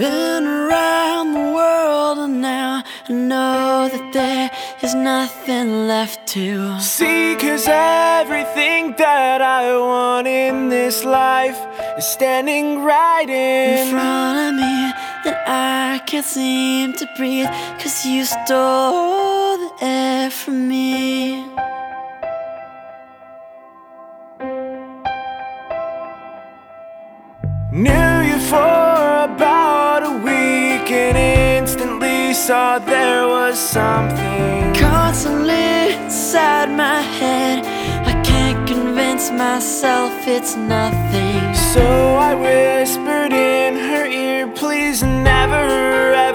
Been around the world and now I know that there is nothing left to see. 'Cause everything that I want in this life is standing right in front of me, and I can't seem to breathe 'cause you stole the air from me. Knew you for about a week and instantly saw there was something constantly inside my head. I can't convince myself it's nothing. So I whispered in her ear, please never ever